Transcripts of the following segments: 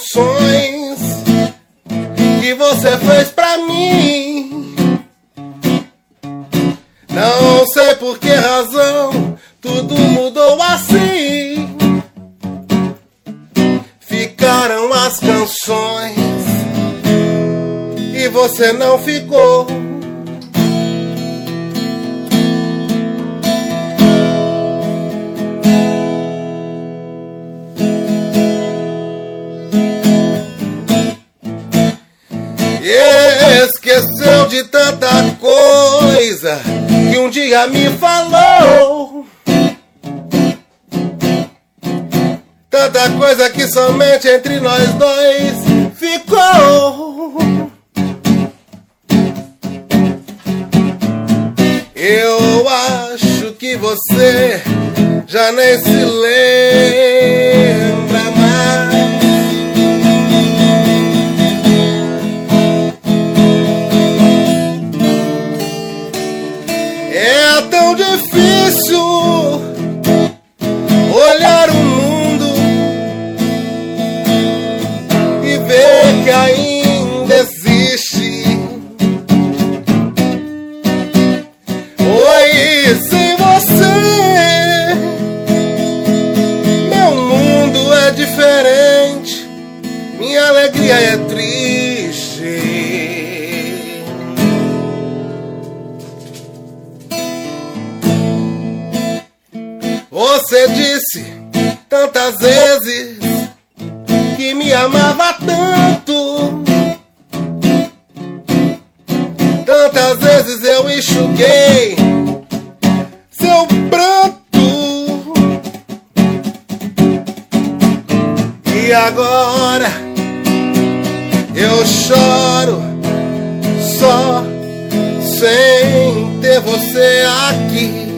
canções que você fez pra mim. Não sei por que razão tudo mudou assim. Ficaram as canções e você não ficou. Esqueceu de tanta coisa que um dia me falou. Tanta coisa que somente entre nós dois ficou. Eu acho que você já nem se lembra mais. É tão difícil olhar o mundo e ver que ainda existe. Oi, sem você meu mundo é diferente, minha alegria é triste. Você disse tantas vezes que me amava tanto. Tantas vezes eu enxuguei seu pranto. E agora eu choro só sem ter você aqui.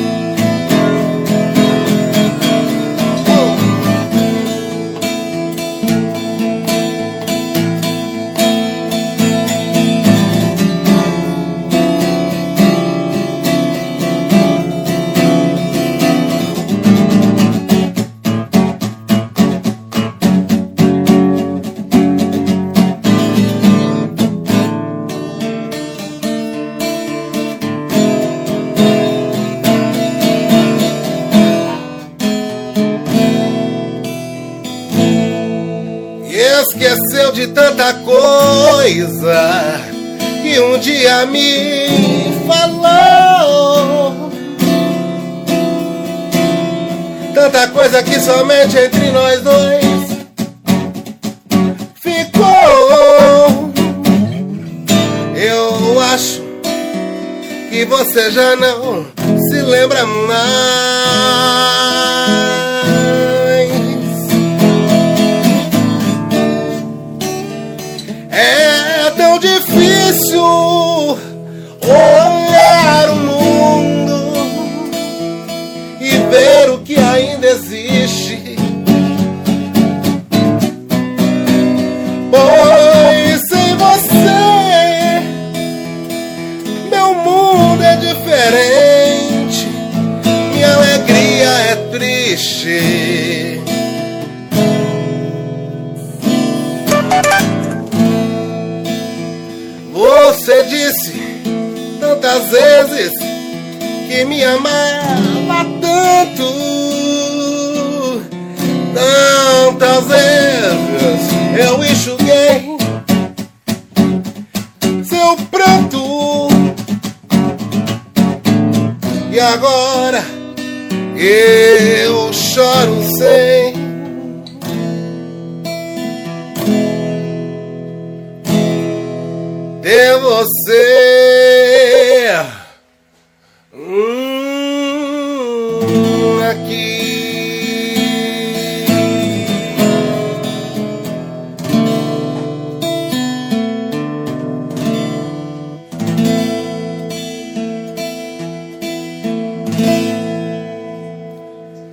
Esqueceu de tanta coisa que um dia me falou. Tanta coisa que somente entre nós dois ficou. Eu acho que você já não se lembra mais. É tão difícil olhar o mundo e ver o que ainda existe. Pois sem você meu mundo é diferente, minha alegria é triste. Você disse tantas vezes que me amava tanto. Tantas vezes eu enxuguei seu pranto. E agora eu choro sem ter você aqui.